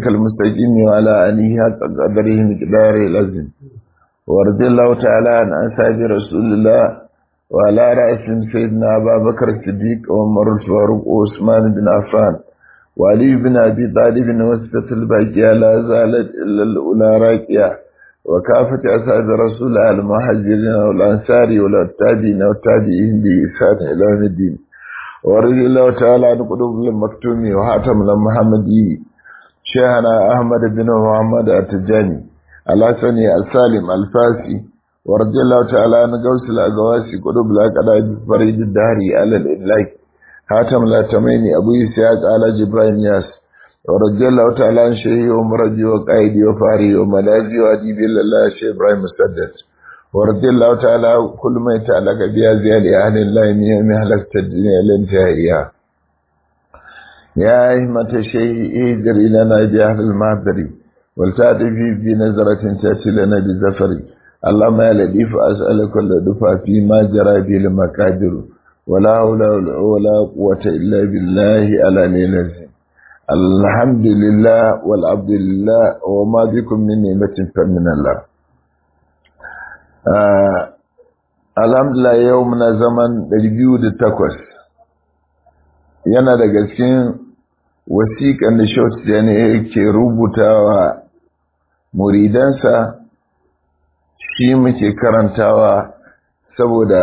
المستقيم وعلى آله حق قدره مقداره العظيم ورضي الله تعالى عن أصحاب رسول الله وعلى رأسهم سيدنا أبا بكر الصديق وعمر الفاروق وعثمان بن عفان وعلي بن أبي طالب وسطة الباقية لا زالت إلا الأولى راكية وكافة أصحاب رسول الله المهاجرين والأنصار والتابعين والتابعين بإحسان إلى يوم الدين ورضي الله تعالى عن قلوب المكتوم وحاتم المحمدي شيخنا أحمد بن محمد التجاني الحسني السالم الفاسي ورضي الله تعالى عن غوث الأغواسي قلوب الأقداد فريد الدهري على الإدلاك حاتم الأتميني أبو إسحاق على جبرائيل ياس ورضي الله تعالى عن شيخي ومرجي وقائدي وفاري وملازي وأديبي الله شيخ إبراهيم مسدد ورضي الله تعالى كل ما يتعلق بأزيال أهل الله من يوم هلكت الدنيا لانتهائها يا أهمة الشيء اهدر لنا بأهل المهدري ولتعطفي بنظرة تأتي لنا بزفري اللهم يا لطيف أسألك كل دفع فيما جرى به المقادر ولا حول ولا قوة إلا بالله العلي العظيم الحمد لله والعبد لله وما بكم من نعمة فمن الله. Alhamdulillah yau muna zaman 208 yana daga cikin wasiƙan da Shauti ne yake rubutawa muridansa shi muke karantawa saboda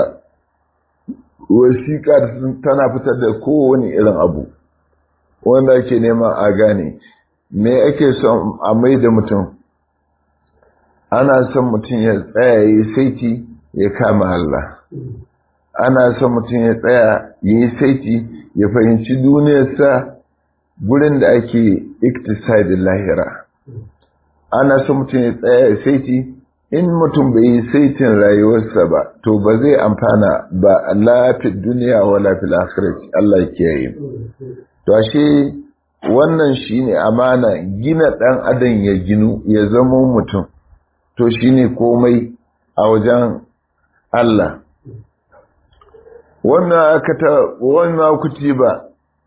wasiƙa tana fitar da kowane irin abu wanda ake nema a gane me ake son a mai da mutum. Ana son mutum ya tsaya ya yi saiti ya kama Allah. Ana son mutum ya tsaya ya yi saiti ya fahimci duniyarsa gurin da ake iktisadin lahira. Ana son mutum ya tsaya ya saiti in mutum bai yi saitin rayuwarsa ba to ba zai amfana ba lafiyar duniya wa lafiyar akhirat. Allah ya kiyaye. To ashe wannan shine amana, gina dan adam ya ginu ya zama mutum. To shi ne komai a wajen Allah. Wannan kutiba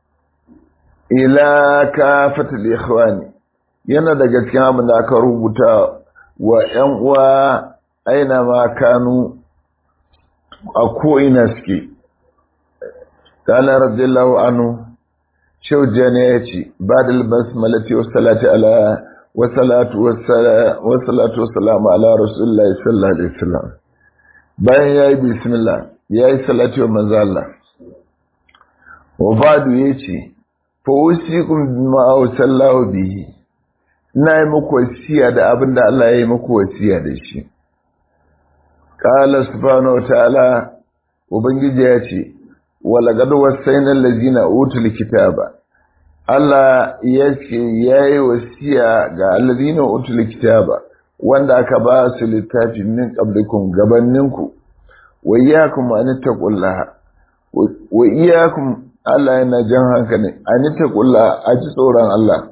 ila kafatul ikhwani yana daga cikin abin da aka rubuta wa ‘yan uwa aina ma kanu a ko'ina suke. Kala radiyallahu anhu, shaujane ya ce, ba da basmalati wa salati ala wasalatu wasalamu ala rasulullahi sallallahu alaihi wasallam. Bayan yayi bismillah yayi salati wa manzo Allah wa ba'du yace fa usikum bima awsallahu bihi, ina yi muku wasiya da abinda Allah ya yi muku wasiya da shi. Qala subhanahu wa ta'ala, ubangiji ya ce wala qad wasayna allazina utul kitaba, Allah ya ce ya yi wasiya ga alladhina utul kitaba wanda aka ba su littafi min qablikum gabaninku wa iyyakum an taqullaha wa iyyakum, Allah yana jan hankali an taqullaha a ji tsoron Allah.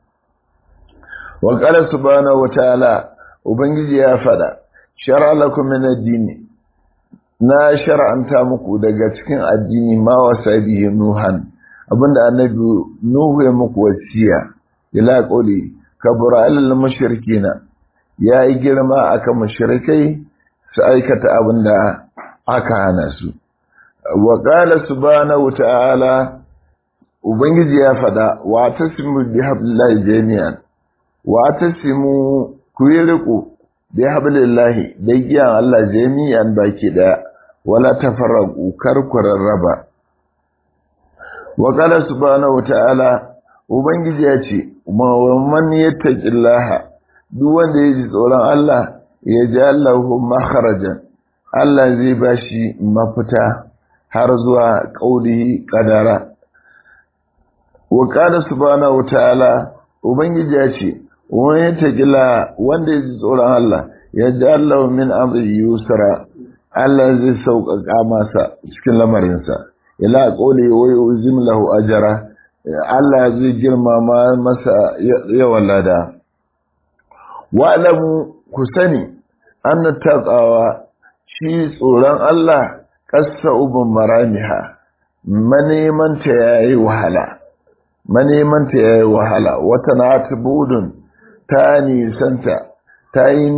Wa qala subhanahu wa ta'ala, ubangiji ya fada shar'a lakum min ad-din, na shar'anta muku daga cikin addini ma wasa bihi nuhan, abinda annabi Nuhu ya muku wasiya ila qoli kabura alal mushrikina, yayi girma akan mushrikai su aikata abinda aka hana su. Wa qala subhanahu ta'ala, ubangiji ya fada wa tasimu bihablillahi jami'an, wa tasimu kuyriku bihablillahi da giyan Allah jami'an baki daya, wala tafarraqu karkurar raba. Wa qala subhanahu ta'ala, ubangiji ya ce man yattaqillaha, duk wanda ya ji tsoron Allah ya ji Allahu makharajan, Allah zai bashi mafita har zuwa qauli qadara. Wa qala subhanahu ta'ala, ubangiji ya ce man yattaqillaha, wanda ya ji tsoron Allah ya ji Allahu min amri yusra, Allah zai sauƙaƙa masa cikin lamarinsa. Ila qawli wa yuzim lahu ajra, Allah zai girmama masa yawan lada. Wa alamu, ku sani anna taqawa, shi tsoron Allah qassa ubun maramiha, manemanta yayi wahala. manemanta ya yi wahala wata na budun ta nisanta ta yi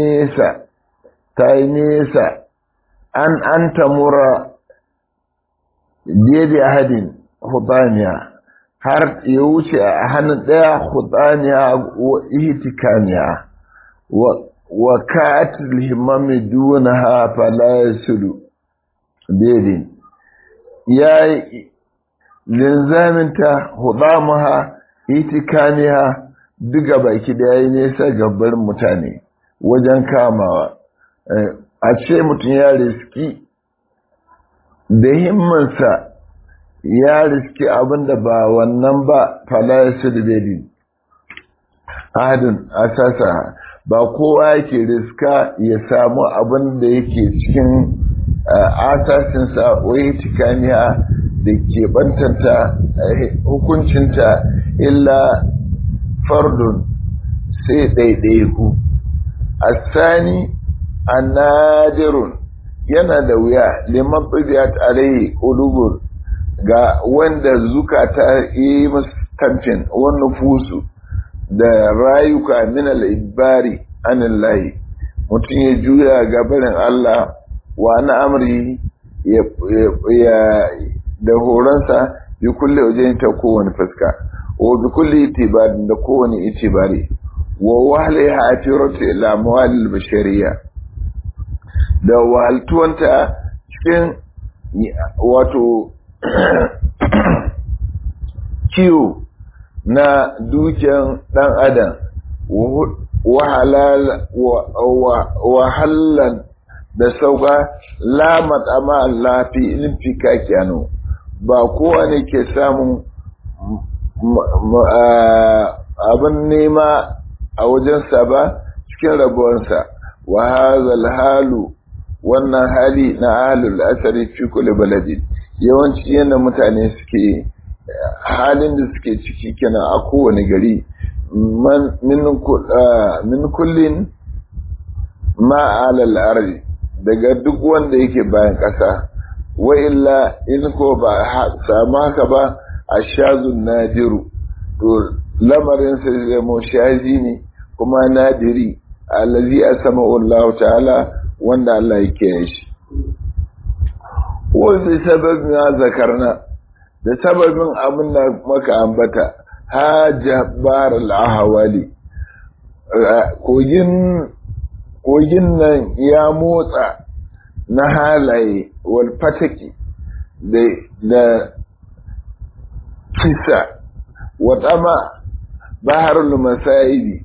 nesa an tamura daidai hadin hudaniya har ya wuce a hannun ɗaya hudaniya wa ihtikaniya wa katil himami dunaha fala yasulu daidai ya yi linzaminta hudamaha ihtikaniya duka baki da yayi nesa gabar mutane wajen kamawa a ce mutum ya riski da himmansa ya riski abinda ba wannan ba fala yasulu daidai ahadin asasa ba kowa yake riska ya samu abin da yake cikin asasinsa wai tikaniya da ke bantanta hukuncinta illa fardun sai ɗaiɗaiku asani annadirun yana da wuya liman tsibiyat alaihi ƙulubur ga wanda zukata yi masu tamfin wani fusu da rayuka min al'ibari anin layi mutum ya juya gabarin Allah wa na amri da horonsa bi kulle wajen ta kowane fuska wa bi kulle itibarin da kowane itibari wa wahala ya hafirata ila mawalil bashariya da wahaltuwanta cikin wato kiwo na dukiyan ɗan adam wahalan da sauka lamat amma lafi ilfika kyano ba kowane ke samun abin nema a wajensa ba cikin rabuwansa wa hazal halu wannan hali na halul asari fi kulli baladi yawanci yana mutane suke halin da suke ciki kenan a kowane gari min kullin ma'alal ardi daga duk wanda yake bayan ƙasa wa illa in ko ba samu haka ba ashazun nadiru to lamarin sa zai shazi ne kuma nadiri allazi asama Allah ta'ala wanda Allah yake shi wa bi sababin zakarna da sababin abin da maka ambata hajjabar al-ahwali kogin nan ya motsa na halaye wal fataki da kisa watama baharul masaibi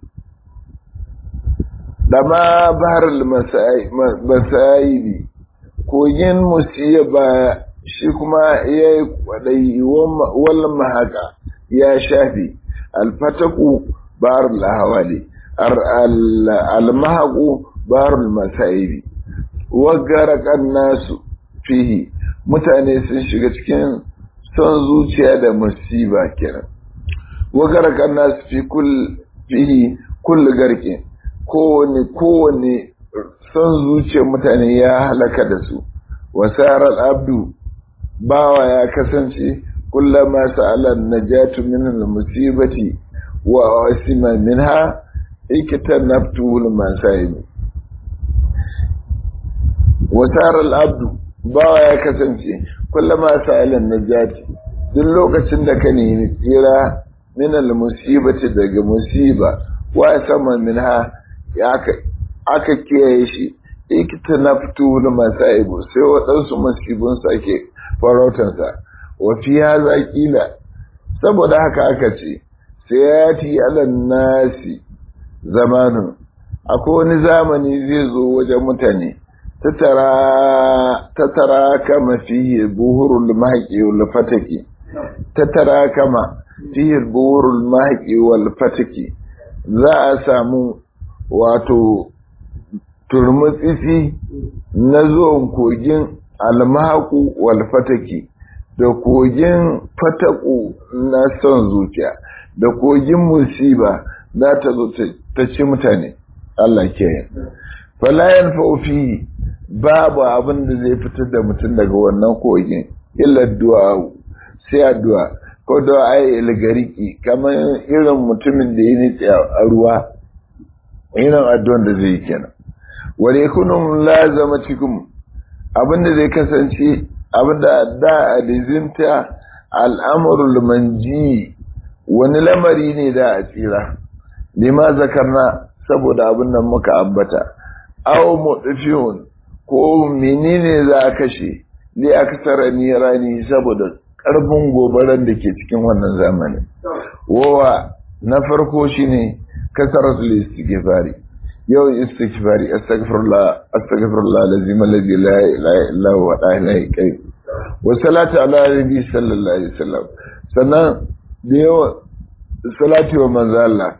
dama baharul masaibi kogin musiba shi kuma ya yi kwadai wal mahaka ya shafi alfataku baharul ahwali al-mahaku baharul masaibi wagarakan nasu fihi mutane sun shiga cikin son zuciya da musiba kenan wagarakan nasu fihi kullu garke kowane son zuciyar mutane ya halaka da su wasarar abdu bawa ya kasance kullama sa'ala najatu min al-musibati wa asima minha ikitanabtu al-masaib wasarar abdu bawa ya kasance kullama sa'ala najati duk lokacin da ka nemi tsira min al-musibati daga musiba wa asama minha aka kiyaye shi ikitanabtu al-masaib sai wadansu musibun sake farautansa wafi ya zaƙila saboda haka aka ce sai ya ti alan nasi zamanin akwai wani zamani zai zo wajen mutane tattara kama fiye buhurul mahaƙi wal fataki tattara kama fiye buhurul mahaƙi wal fataki za a samu wato turmutsisi na zuwan kogin almahaku wal fataki da kogin fataku na son zuciya da kogin musiba za ta zo ta ci mutane Allah ke yin falayan faufi babu abin da zai fitar da mutum daga wannan kogin illa du'a sai addu'a ko da ai ilgariki kamar irin mutumin da ya nitse a ruwa irin addu'an da zai yi kenan wal yakunum lazamatikum abinda zai kasance abinda da alizinta al'amrul manji wani lamari ne da a tsira lima zakarna saboda abin nan muka ambata aw mudfiyun ko menene za a kashe li aksara nirani saboda karbin gobaran da ke cikin wannan zamani wawa na farko shine kasaratul istighfari yau istighfari astaghfirullah lazim alladhi la ilaha illa huwa al-hayyul qayyum wa salatu ala nabi sallallahu alaihi wasallam sannan da yawa salati wa manzo Allah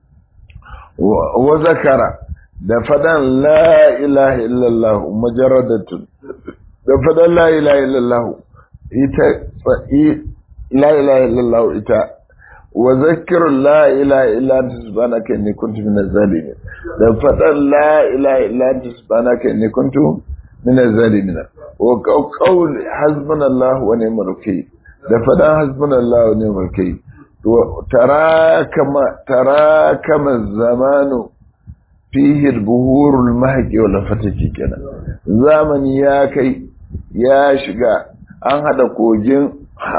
wa zakara da fadan la ilaha illallah mujarradatun da fadan la ilaha illallah ita la ilaha illallah ita wa zakkiru la ilaha illa anta subhanaka inni kuntu minaz zalimin da fadan la ilaha illa anta subhanaka inni kuntu minaz zalimin wa qawl hasbunallahu wa ni'mal wakeel da fadan hasbunallahu wa ni'mal wakeel تراكم الزمان فيه البهور المهجي ولا فتكي كنا زمن يا كي يا شقا an hada kogin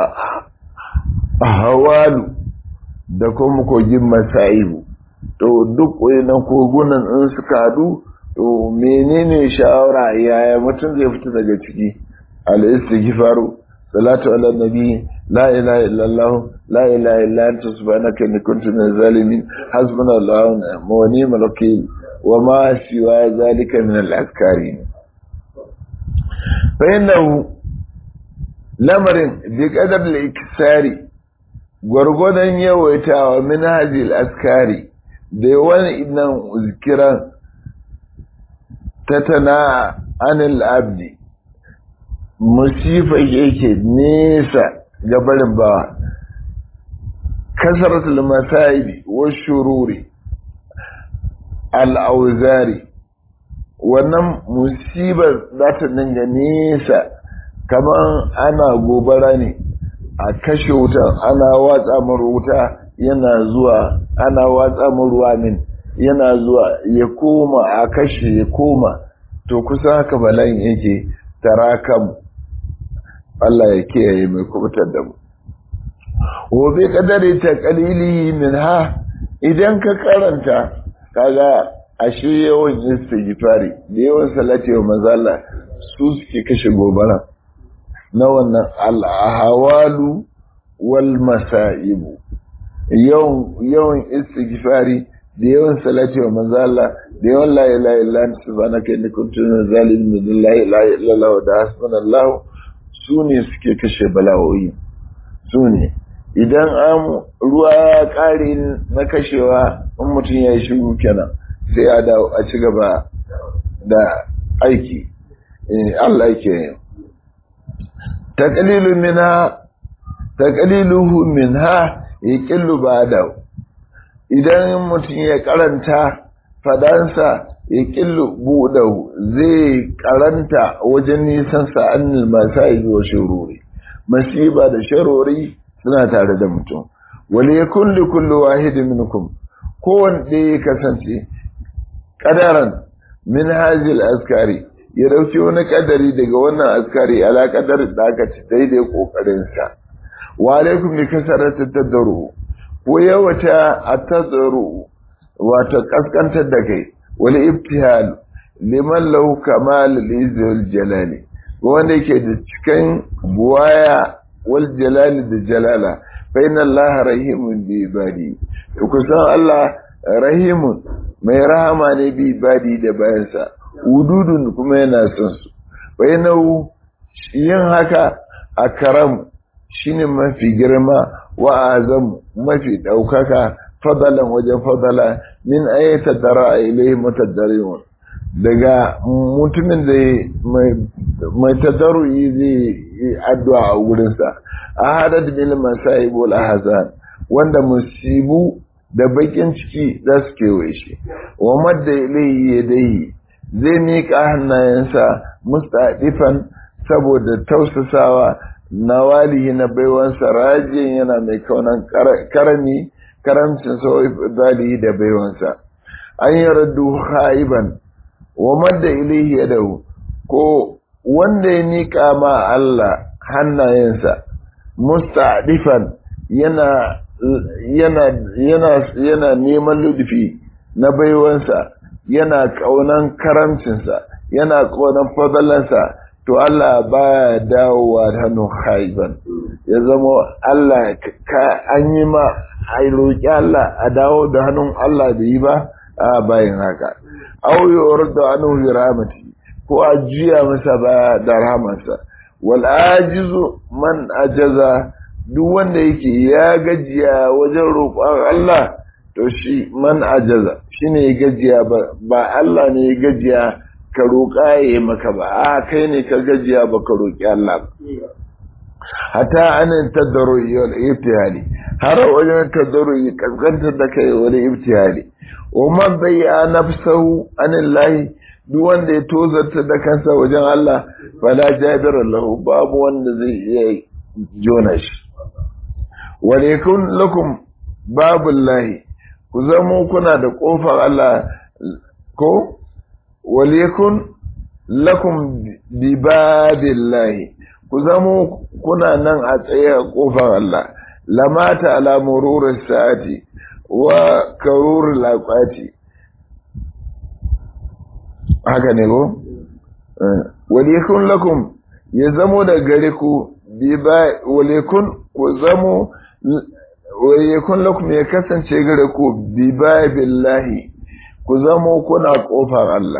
hawalu da kuma kogin masaibu to duk wayannan kogunan in suka hadu to menene shawara yaya mutum zai fita daga ciki al-istighfaru salatu ala nabi la ilaha illallah la ilaha illa anta subhanaka inni kuntu minaz zalimin hasbunallahu wa ni'mal wakeel wa ma siwa zalika min al-azkari fa innahu lamarin bi qadar al-iksari gurgudan yawaitawa min hadhihi al-azkari da wani idan zikiran tatana anil abdi musifa yake nesa ga barin bawa kasaratul masaibi wa shururi al-auzari wannan musibar za ta dinga nesa kaman ana gobara ne a kashe wuta ana watsa mar wuta yana zuwa ana watsa mar ruwa min yana zuwa ya koma a kashe ya koma to kusa haka bala'in yake tarakam Allah ya kiyaye mai kubutar da mu wa bi qadari taqlili minha idan ka karanta kaga ashe yawan istighfari da yawan salati wa manzo Allah su suke kashe gobara na wannan al-ahwalu wal masaibu yawan istighfari da yawan salati wa manzo Allah da yawan la ilaha illa anta subhanaka inni kuntu minaz zalimin la ilaha illa Allah wa hasbunallahu sune suke kashe bala'o'i sune idan an ruwa ya kare na kashewa in mutum ya yi shiru kenan sai a dawo a ci gaba da aiki Allah yake yin taqliluhu minha yaqillu ba'da idan mutum ya karanta fadansa yaqillu budahu zai karanta wajen nisan sa annal masai wa shururi masiba da sharori suna tare da mutum wal yakun li kulli wahidin minkum kowanne ya kasance kadaran min hazil askari ya dauki wani kadari daga wannan askari ala kadar da aka ci daidai kokarin sa wa alaikum bi kasarati tadru ko yawata atadru wato kaskantar da kai wal ibtihal liman lahu kamal al jalali wanda yake da cikin buwaya wal jalali da jalala fa inna allaha rahimun bi ibadi to kusan Allah rahimun mai rahama ne bi ibadi da bayansa ududun kuma yana son su fa inna yin haka akram shine mafi girma wa azam mafi daukaka fadalan wajen fadala min ayata dara ilayhi mutadarriun daga mutumin da mai tadarruyi zai addu'a a wurinsa ahadad bil masaib wal ahzan wanda musibu da bakin ciki za su kewaye shi wa madda ilayhi yadayhi zai miƙa hannayensa mustadifan saboda tausasawa nawalihi na baiwansa rajin yana mai kaunan karamcin sau'i zalihi da baiwansa an yi raddu haiban wa madda ilaihi yadahu ko wanda ya nika ma Allah hannayensa musta'difan yana neman ludufi na baiwansa yana kaunan karamcinsa yana kaunan fadalansa to Allah baya dawowa da hannun haiban ya zama Allah an yi ma a roƙi Allah a dawo da hannun Allah da yi ba a bayan haka auyewar da hannun rahmati ko a juya masa ba da rahamarsa wal ajizu man ajaza duk wanda yake ya gajiya wajen roƙon Allah to shi man ajaza shine ya gajiya ba Allah ne ya gajiya ka roƙa ya maka ba a kai ne ka gajiya ba ka roƙi Allah ba hatta anan tadarru'i wal ibtihali har wajen tadarru'i kaskantar da kai wal ibtihali wa man bayya nafsahu anillahi duk wanda ya tozarta da kansa wajen Allah fala jabira lahu babu wanda zai iya jona shi wa yakun lakum babullahi ku zamo kuna da kofar Allah ko waliyakun lakum bi babillahi ku zamo kuna nan a tsaye a kofar Allah lamata ala mururis sa'ati wa karurul laqati haka ne ko waliyakun lakum ya zamo da gare ku bi ba waliyakun ku zamo waliyakun lakum ya kasance gare ku bi babillahi ku zamo kuna kofar Allah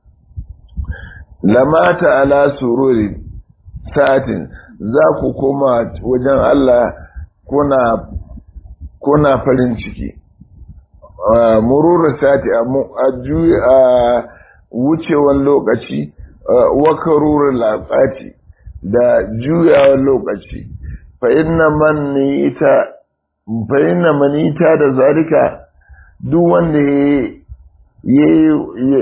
lamata ala sururi sa'atin za ku koma wajen Allah kuna farin ciki mururu sa'ati a wucewan lokaci wa karurul laqati da juyawan lokaci fa inna manita da zalika duk wanda yayi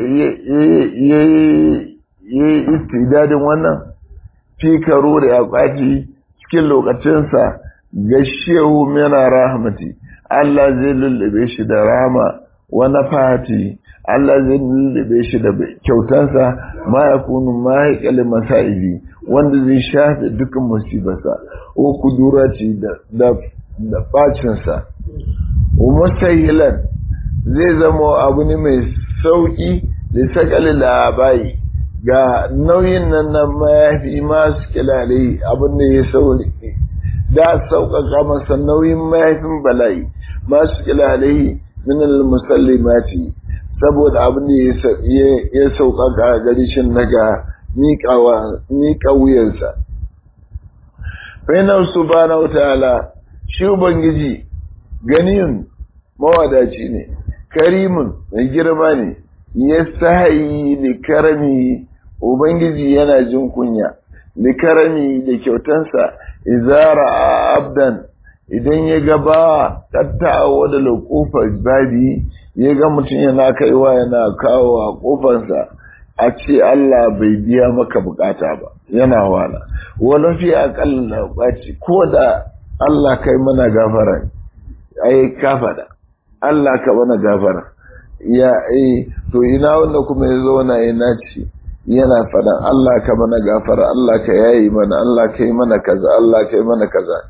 istidadin wannan fi karuri aqati cikin lokacinsa gashiyahu mina rahmati Allah zai lullube shi da rahama wa nafati Allah zai lullube shi da kyautansa ma yakunu ma yaqal masaibi wanda zai shafe dukkan musibarsa ko kudurati da bacinsa wa mustahilan zai zama abu ne mai sauki da sakali labai ga nauyin nan na mayafi masu kilalai abin da ya sauri da sauƙaƙa masa nauyin mayafin bala'i masu kilalai min al-musallimati saboda abin da ya sauƙaƙa gari shi naga miƙa wuyansa fainar subhanahu wa ta'ala shi ubangiji ganin mawadaci ne karimin mai girma ne ya sahayi likarami ubangiji yana jin kunya likarami da kyautansa izara a abdan idan ya gaba tattawa da kofar babi ya ga mutum yana kaiwa yana kawo a kofarsa a ce Allah bai biya maka bukata ba yana wala wala fi aqalla baci ko da Allah kai mana gafara ai ka fada Allah ka mana gafara ya to ina wanda kuma ya zauna yana ci yana fadan Allah ka mana gafara Allah ka yayi mana Allah ka yi mana kaza Allah ka yi mana kaza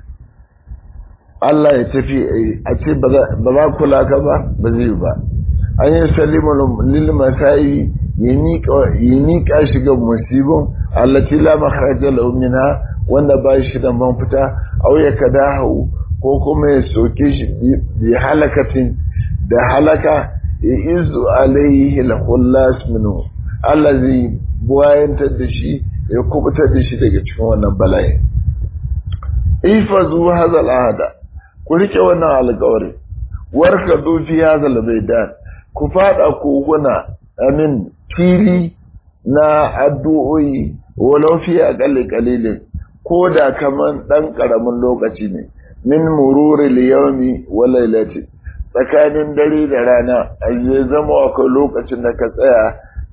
Allah ya tafi a ce ba za kula ka ba zai ba an yi salimu lil masai ya miƙa shi ga musibin allati la makhraja lahu minha wanda ba shi da mafita aw ya kadahu ko kuma ya soke shi bi halakatin da halaka izu alaihi al-khullas minhu Allah zai buwayantar da shi ya kubutar da shi daga cikin wannan bala'i ifazu hadha al-ahda ku rike wannan alƙawari warka dufi hadha al-baydan ku fada koguna amin fili na addu'o'i walau fi aqalli qalilin ko da kaman dan karamin lokaci ne min mururi al-yawmi wa laylati tsakanin dare da rana zai zama akwai lokacin da ka tsaya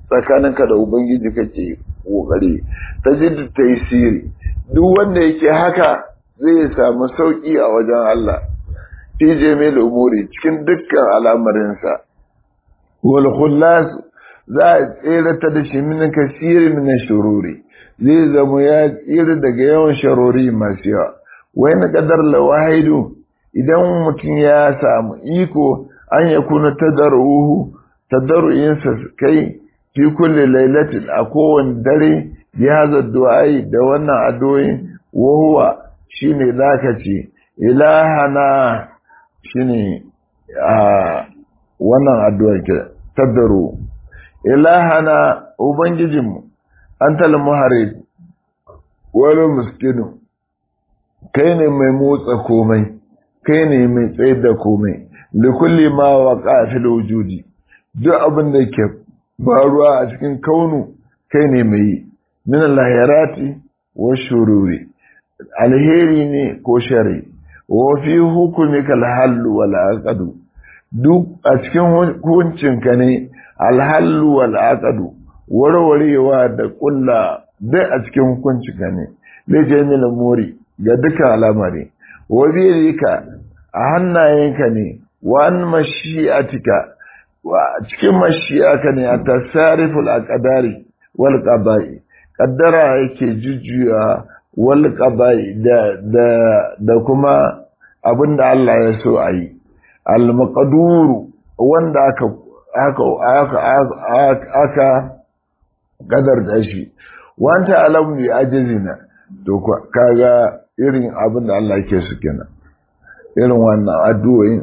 tsakaninka da ubangiji kake kokari tajidu taysiri duk wanda yake haka zai samu sauki a wajen Allah fi jami'il umuri cikin dukkan al'amarinsa wal khullas za a tsere da shi min kasiri min shururi zai zama ya tsere daga yawan sharori masu yawa wai na kadar lawaidu idan mutum ya samu iko an ya kuna tadarru'insa kai fi kulle lailatin a kowane dare ya haza du'ai da wannan addu'o'in wahuwa shine zaka ce ilahana shine wannan addu'ar ke tadarru ilahana ubangijinmu antal muharib wal miskinu kai ne mai motsa komai kai ne mai tsayar da komai likulli ma waqa fil wujudi duk abin da ke faruwa a cikin kaunu kai ne mai min al-lahirati wa shururi alheri ne ko shari wa fi hukumika al-hall wal aqd duk a cikin hukuncinka ne al-hall wal aqd warwarewa da kulla dai a cikin hukuncinka ne lijamil muri ga duka al'amari wa biyika a hannayenka ne wa an mashi'atika wa cikin mashi'aka ne a tasariful aqdari wal qada'i qaddara yake jujjuya wal qada'i da kuma abinda Allah ya so ayi al maqdur wanda aka kadar da shi wanta alam bi ajizina to kaga irin abinda Allah yake so kenan irin wannan addu'o'in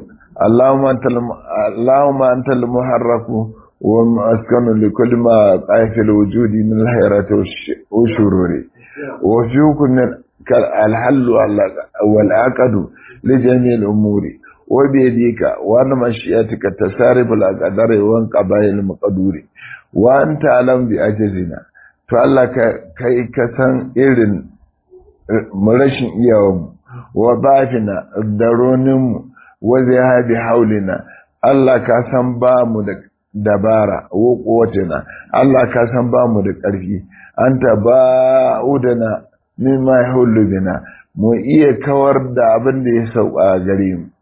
اللهم أنت المحرك ومسكن لكل ما في الوجود من الحيرات والشرور وفيكم الحل والعقد لجميع الأمور وبيديك وأن مشيئتك تسارب الأقدار وانقضاء المقدور وأنت أعلم بأجزنا فالله كي كسن إذن مرشن إياهم وضعفنا الدرونم waje haɗi haulina Allah ka san ba mu da dabara wa kuwatina Allah ka san ba mu da ƙarfi anta ba udana mimma yahullu bina mu iya kawar da abin da ya sauka gare mu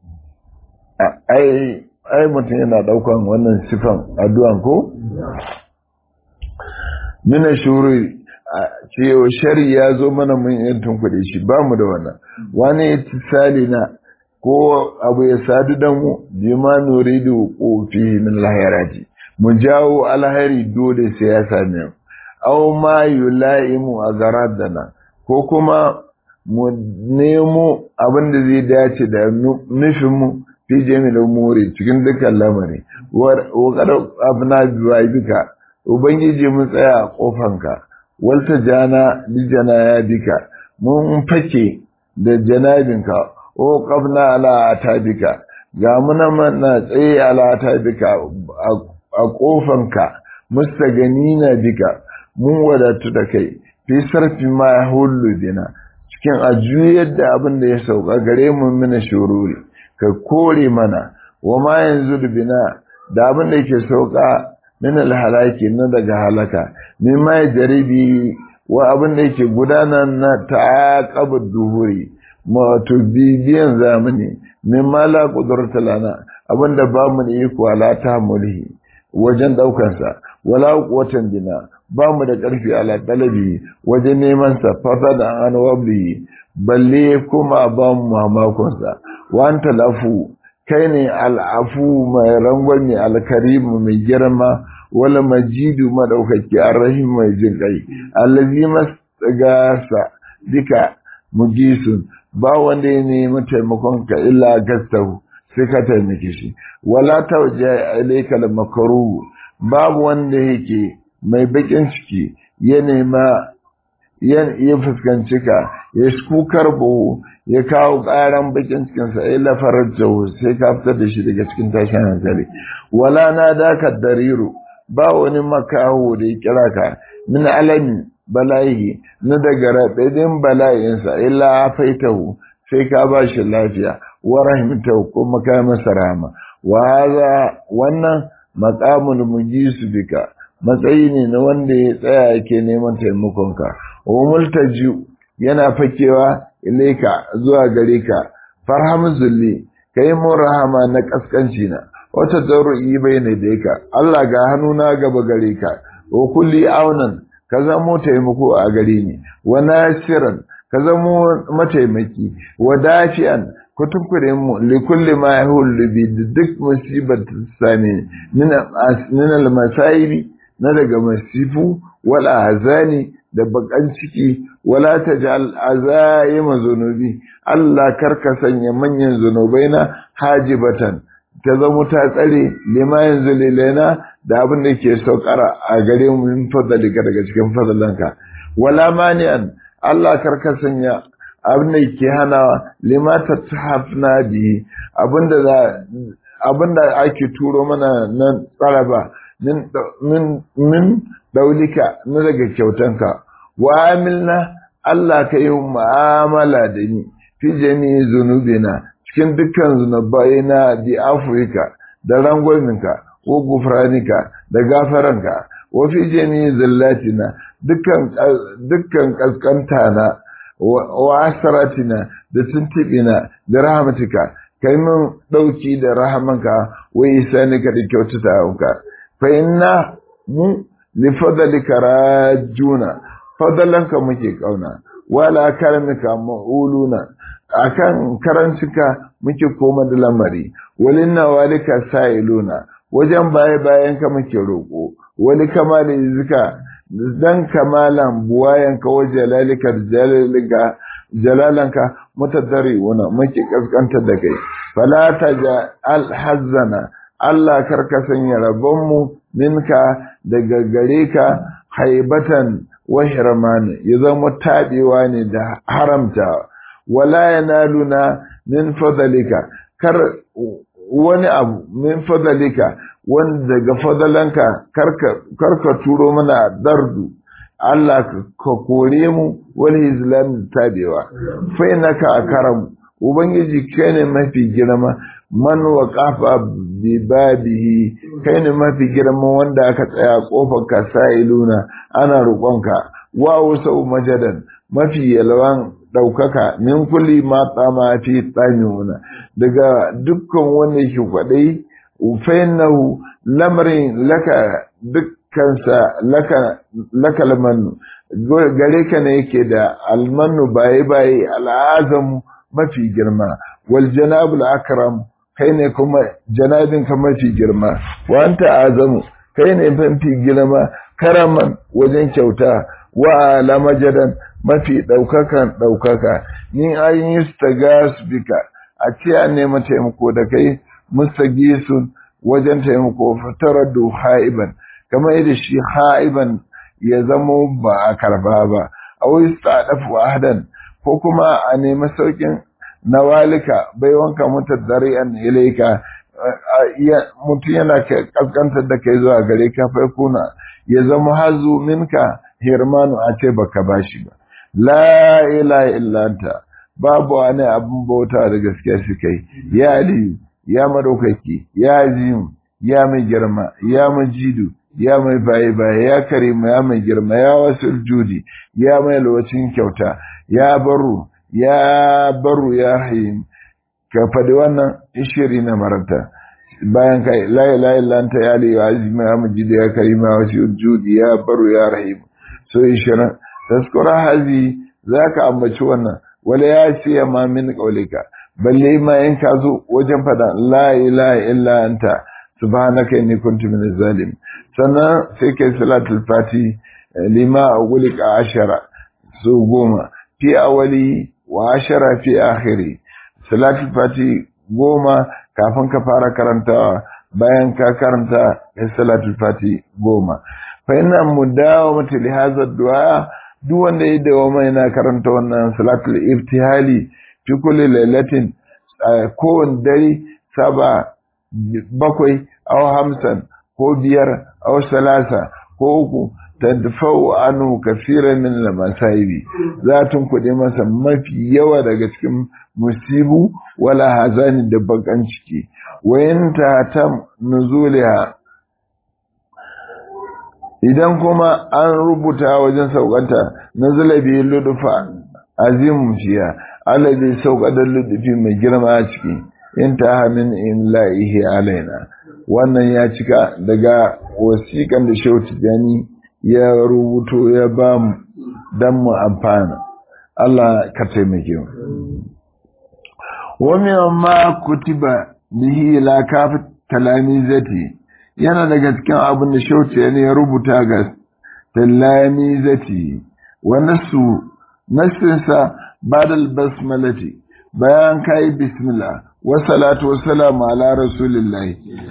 ai mutum yana daukan wannan sifan addu'an ko mina shuri ce shari ya zo mana mun yantun kuɗi shi ba mu da wannan wani ittisali na ko abu ya sadu da mu bima nuridu fi min lahirati mu jawo alheri dole sai ya same mu aw ma yulaimu agaradana ko kuma mu nemo abin da zai dace da nufin mu fi jami'il umuri cikin dukkan lamari wa qad abna bika ubangiji mu tsaya kofanka walta jana bi janayadika mun fake da janabinka o qabna ala atabika ga muna mana tsaye ala atabika a kofanka mustaganina bika mun wadatu da kai fi sarfi ma yahullu bina cikin ajuyar da abin da ya sauka gare mu mina shururi ka kore mana wa ma yanzu bina da abin da yake sauka min alhalaki na daga halaka min ma jaribi wa abin da yake gudana na ta'aqabud duhuri wato bibiyan zamani min ma la qudrata lana abinda ba mu da iko ala ta mulhi wajen daukar sa wala quwwatan bina ba mu da karfi ala talabi wajen neman sa fasada an wabli balle kuma ba mu mamakon sa wa anta lafu kai ne al'afu mai rangwami alkarimu mai girma wala majidu madaukaki arrahim mai jin kai allazi masgasa dika mujisun ba wanda ya nemi taimakon ka illa gastahu sai ka taimake shi wala tawja ilayka al-makruh babu wanda yake mai bakin ciki ya nema ya fuskanci ka ya shukar bu ya kawo karan bakin cikin sa illa farajahu sai ka fitar da shi daga cikin tashin hankali wala nadaka dariru ba wani makaho da ya kira ka min alami bala'i na daga raɗaɗin bala'insa illa faitahu sai ka ba shi lafiya wa rahimtahu kuma ka masa rahama wa hadha wannan maqamul mujisu bika matsayi ne na wanda ya tsaya yake neman taimakonka wa multaju yana fakewa ilaika zuwa gare ka farham zulli kai mun rahama na kaskanci na wata darui bayna daika Allah ga hannuna gaba gare ka wa kulli aunan ka zamo taimako a gare ni wa nasiran ka zamo mataimaki wa dafi'an kutukure mu li kulli ma yahullu bi duk musibar sami min al-masaibi na daga masifu wal ahzani da bakan ciki wala taj'al azaima zunubi Allah karka sanya manyan zunubaina hajibatan ta zama ta tsare lima yanzu lilaina da abin da ke saukara a gare mu min fadalika daga cikin fadalanka wala mani'an Allah karka sanya abin da ke hana lima tattahafna bi abinda ake turo mana na tsaraba min daulika na daga kyautanka wa amilna Allah ka yi mu'amala da ni fi jami'i zunubina cikin dukkan zunubaina bi afirka da rangwaminka ko gufranika da gafaranka wa fi jami'i zillatina dukkan kaskanta na wa asaratina da tuntubina da rahmatika kai mun dauki da rahamanka wa isanika da kyautatawanka fa inna mu li fadlika rajuna fadalanka muke kauna wala karamika mauluna akan karancinka muke koma da lamari walinna walika sa'iluna wajen bayanka muke roko wali kamali zika dan kamalan buwayanka wa jalalanka mutadariuna muke kaskantar da kai fala taja alhazana Allah karka sanya rabonmu minka daga gare ka haibatan wa hirman ya zama tabewa ne da haramta wala yanaluna min fadlika kar wani abu min fadlika wanda daga fadalanka karka turo mana dardu Allah ka kore mu wal hizlan tabewa fa inaka akaram ubangiji kai ne mafi girma man waqafa bi babihi kai ne mafi girma wanda aka tsaya kofar ka sa'iluna ana roƙonka wa wasau majadan mafi yalwan daukaka min kulli ma tsama fi tsamuna daga dukkan wanda yake kwadai ufainahu lamarin laka dukkansa laka almanu gare ka ne yake da almanu baye al'azamu mafi girma wal janabul akram kai ne kuma janabin ka mafi girma wa anta azamu kai ne mafi girma karaman wajen kyauta wa ala majadan mafi ɗaukaka yin ayin yustagas bika a ce an nema taimako da kai mustagisun wajen taimako fataraddu haiban kamar yadda shi haiban ya zamo ba a karba ba a wai sadafu ahdan ko kuma a nemi saukin nawalika baiwanka mutadari'an ilaika mutum yana kaskantar da kai zuwa gare ka farkuna ya zama hazu minka hirmanu a ce baka bashi ba la ilaha illa anta babu wani abin bauta da gaskiya shi kai ya aliyu ya madaukaki ya azim ya mai girma ya majidu ya mai baye ya karimu ya mai girma ya wasul judi ya mai lwacin kyauta ya baru ya rahim ka faɗi wannan ishiri na marata bayan kai la ilaha illa anta ya aliyu ya azim ya majidu ya karimu ya wasul judi ya baru ya rahim so ishirin taskura hazi zaka ambaci wannan wala ya ce ma min qaulika balle ma in ka zo wajen fada la ilaha illa anta subhanaka inni kuntu minaz zalim sannan sai kai salatul fati lima agulika 10 so 10 fi awali wa 10 fi akhiri salatul fati 10 kafin ka fara karantawa bayan ka karanta salatul fati 10 fa inna mudawamati li hadha ad-du'a duk wanda ya dawo mai na karanta wannan salatul iftihali fi kulli lailatin kowane dare 7 aw 5 ko 5 aw 3 ko 3 tadfa'u anhu kaseeran min al-masaibi zatun kuɗi masa mafi yawa daga cikin musibu wala hazani da bakan ciki wayanta ta nuzuliha idan kuma an rubuta wajen saukanta nazala bi ludufa azim fiya Allah zai sauka da ludufi mai girma a ciki intaha min imla'ihi alaina wannan ya cika daga wasiƙan da Shehu Tijani ya rubuto ya ba mu dan mu amfana Allah ka taimake mu wa mimma kutiba bihi la kafat talamizati yana daga cikin abin da Shehu Tijani ya rubuta ga talamizati wa nasinsa badal basmalati bayan kai bismillah wa salatu wa salam ala rasulillah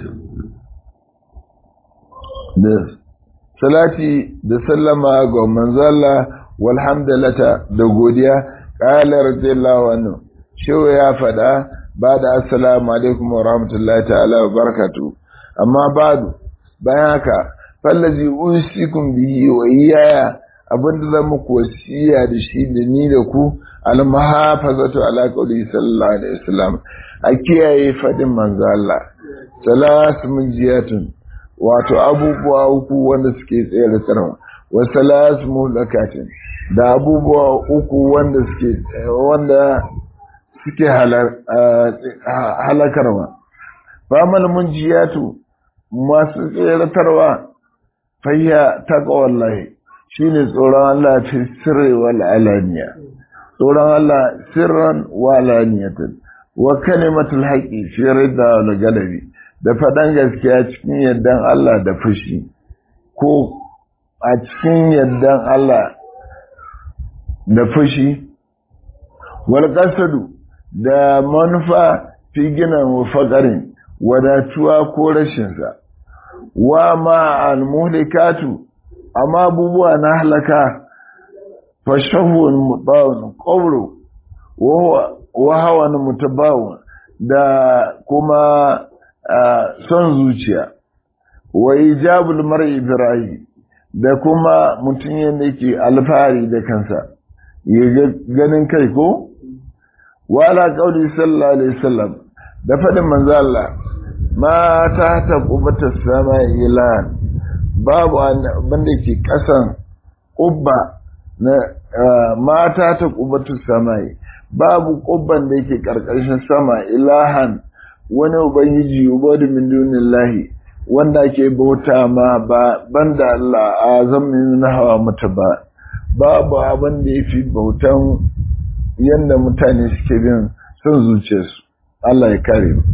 da salati da sallama ga manzala walhamdulillah da godiya qala radiyallahu anhu shehu ya fada bada assalamu alaikum wa rahmatullahi ta'ala wa barakatuh amma bayan haka fallazi usikum bihi wa iyaya abinda zan muku wasiya da shi da ni da ku almuhafazatu ala qawli sallallahu alaihi wasallam a kiyaye fadin manzo Allah salasu munjiyatun wato abubuwa uku wanda suke tsaye da tsarwa wa salasu mulakatin da abubuwa uku wanda suke halakarwa famal munjiyatu masu tseratarwa fayya taqwallahi shine tsoron Allah fi sirri wal alaniya tsoron Allah sirran wa alaniyatan wa kalimatul haqqi fi ridda wal galabi da fadan gaskiya cikin yaddan Allah da fushi ko a cikin yaddan Allah da fushi wal qasadu da manufa fi gina mufaqarin wadatuwa ko rashin sa wa ma al muhlikatu amma abubuwa na halaka fashahun mutabawun qawlu wa hawan mutabawun da kuma son zuciya wa ijabul mar'i birahi da kuma mutun yanda yake alfahari da kansa ya ganin kai ko wala qauli sallallahu alaihi wasallam da fadin manzo Allah ma ta qubata samai ila babu abinda ke kasan ƙubba na mata ta ƙubbatu samai babu ƙubban da yake ƙarƙashin sama ilahan wani ubangiji ubadu min dunillahi wanda ke bauta ma ba banda Allah azamin hawa mata babu abin da yafi bautan yanda mutane suke bin son zuciyarsu Allah ya kare mu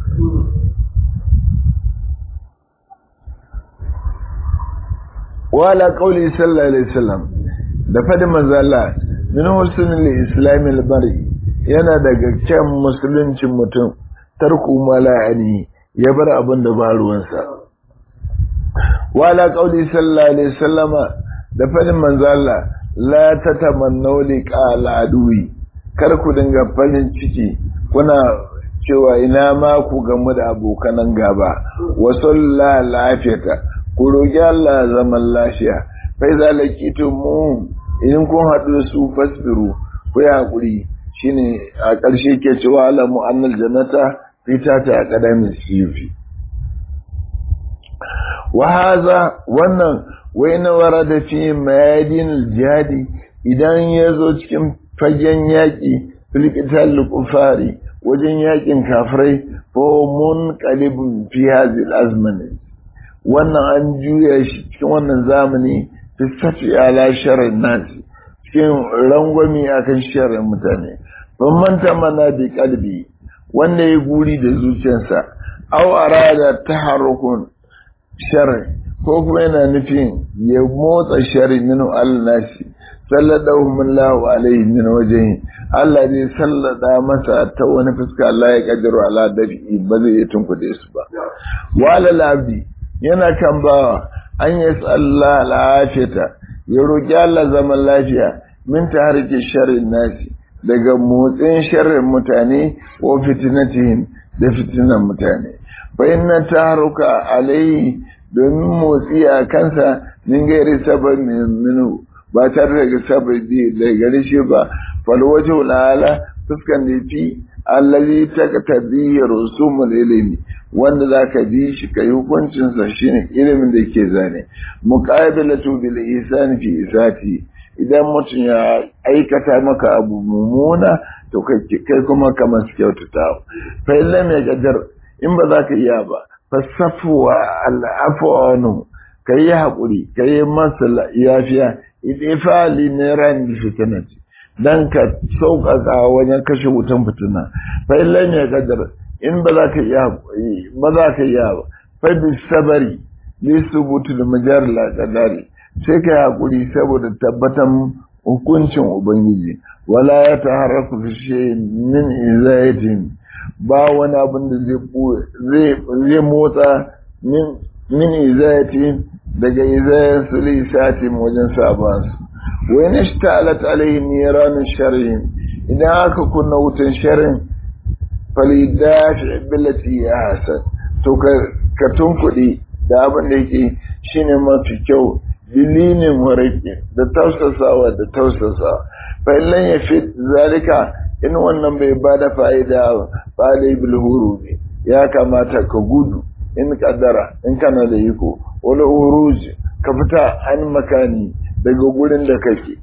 wala qauli sallallahu alaihi wasallam da fadin manzo Allah min husnul islamil bari yana daga kyan musuluncin mutum tarku mala'ani ya bar abin da ba ruwansa wala qauli sallallahu alaihi wasallama da fadin manzo Allah la tatamannu liqal adui kar ku dinga farin ciki kuna cewa ina ma ku gamu da abokanan gaba wa sallallahu lafiyata ku roƙi Allah zaman lafiya fai zalakitum mu idan kun haɗu su fasbiru ku yi haƙuri shine a ƙarshe ke cewa alamu annal jannata fita ta aqdamis siyufi wa hadha wannan wayna warada fi mayadin jihadi idan yazo cikin fagen yaki filqital kufari wajen yakin kafirai ko munqalibun fi hadhihi azmani wannan an juya shi cikin wannan zamani fi safi ala sharrin nasi cikin rangwami akan sharrin mutane ban manta mana bi kalbi wanda ya guri da zuciyarsa aw arada taharrukun sharri ko kuma yana nufin ya motsa sharri min al-nasi sallallahu Allahu alaihi min wajhi Allah zai sallada masa ta wani fuska Allah ya kaddaru ala dabi ba zai yi tunkude su ba wala labdi yana kan bawa an yi tsalla lafiyata ya roƙi Allah zaman lafiya min ta harke sharrin nasi daga motsin sharrin mutane ko fitinatihim da fitinan mutane bayan na ta haruka alaihi domin motsi a kansa min gairi sabon minu ba tare daga sababi da gare shi ba falwaje ala fuskan da fi allazi taqtadi rusumul ilmi wanda zaka bi shi kai hukuncin sa shine ilimin da yake zane muqabilatu bil ihsan fi isati idan mutum ya aikata maka abu mumuna to kai kuma kamar su kyautata fa illam yaqdar in ba za ka iya ba fasafuwa al'afwanu kai hakuri kai masa yafiya idifali ne ran fitinati dan ka sauƙaƙa wajen kashe wutan fitina fa illam yaqdar in ba za ka iya ba za ka iya ba fa bi sabari li subutul majarla qadari sai ka hakuri saboda tabbatan hukuncin ubangiji wala ya taharraku fi shay'in min izayatin ba wani abin da zai motsa min izayatin daga izayan sulisati wajen sabansu wani ishtalat alaihi niranun sharrin idan aka kunna wutan sharrin falidafi billati ya hasan to ka tunkuɗi da abin da yake shine mafi kyau bilinin warake da tausasawa fa illan ya fi zalika in wannan bai bada fa'ida ba da bil hurubi ya kamata ka gudu in kaddara in kana da iko wala uruj ka fita an makani daga gurin da kake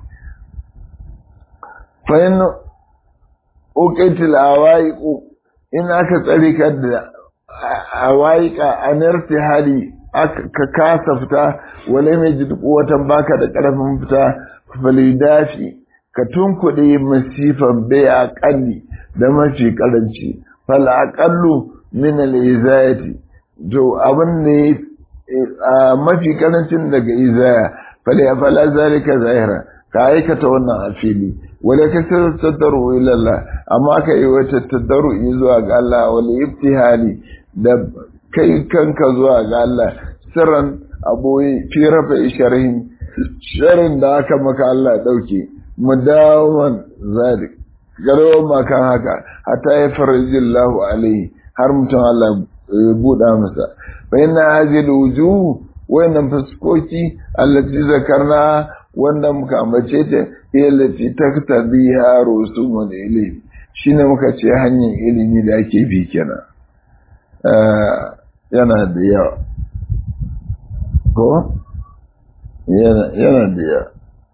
fa in uqitil awaiqu in aka tsare ka da awaiqa anartihali ka kasa fita wala mai ji watan baka da karfin fita falidafi ka tunkuɗe masifan bai aƙalli da mafi ƙaranci fal aqallu min al-izayati to abin ne mafi ƙarancin daga izaya fala zalika zahira ka aikata wannan a fili wala ka tattaru ila Allah amma ka yi wata tattaru zuwa ga Allah wala ibtihali da kai kanka zuwa ga Allah sirran aboyi fi rafa sharrin da aka maka Allah dauke mudawan zalik garo makan haka hatta ya farjillahu alaihi har mutum Allah ya buɗa masa bayan hadhihi wujuh wayannan fuskoki allati zakarna wanda muka ambace ta allati taktabiha rusumul ilmi shine muka ce hanyar ilimi da ake bi kenan yana da yawa ko yana da yawa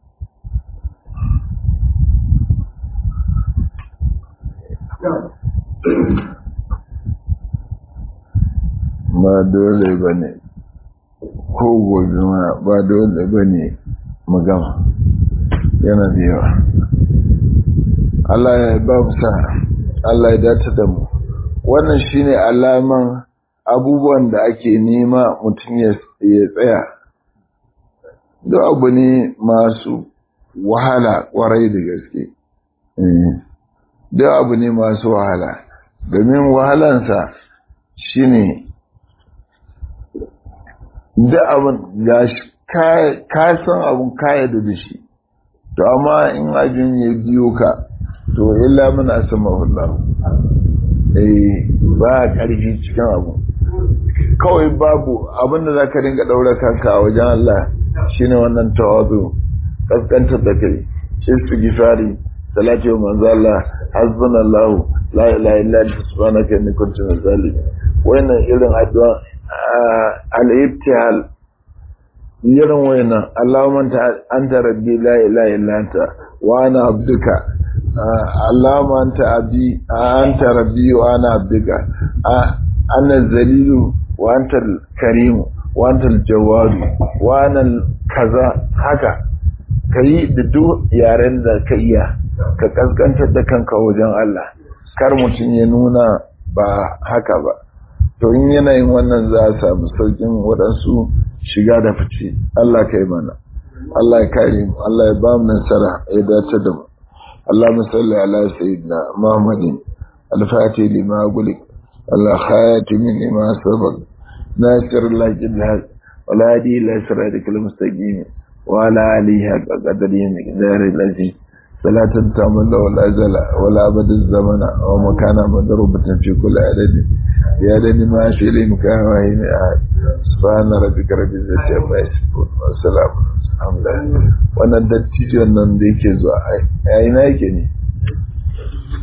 ba dole ba ne ko gobe ba dole ba ne magama yana da yawa Allah ya ba mu sa Allah ya dace da mu wannan shine alaman abubuwan da ake nema mutum ya tsaya duk abu ne masu wahala kwarai da gaske duk abu ne masu wahala domin wahalansa shine duk abin gashi ka san abin kaya da shi to amma in abin ya biyo ka to illa muna sama hulɗa ba ƙarfi cikin abu kawai babu abinda za ka dinga ɗaura kanka a wajen Allah shine wannan tawazu kaskantar da kai istighfari salati wa manzo Allah hasbunallahu la ilaha illa anta subhanaka inni kuntu minaz zalimin wannan irin addu'a al-ibtihal irin wannan Allahumma anta rabbi la ilaha illa anta wa ana abduka Allahumma anta rabbi wa ana abduka ana zalilu wa anta al-karim wa anta al-jawad wa ana kaza haka kai da duk yaren da ka iya ka kaskantar da kanka wajen Allah kar mutum ya nuna ba haka ba to in yanayin wannan za a samu saukin waɗansu shiga da fice Allah kai mana Allah ya kare mu Allah ya ba mu nasara ya dace da mu Allahumma salli ala sayyidina Muhammadin al-fatih lima gulik al-khatim lima sabaq nasir laki al-haq wala hadi ila siratikal mustaqim wa ala alihi haqqa qadrihi miqdari al-aziz salatan tamalla wala zala wala abad az-zamana wa makana madrubatan fi kulli adad ya dani ma shi limka wa hina subhana rabbika rabbil izzati amma yasifun wa salamun alhamdulillah wannan dattijon nan da yake zuwa ai ina yake ne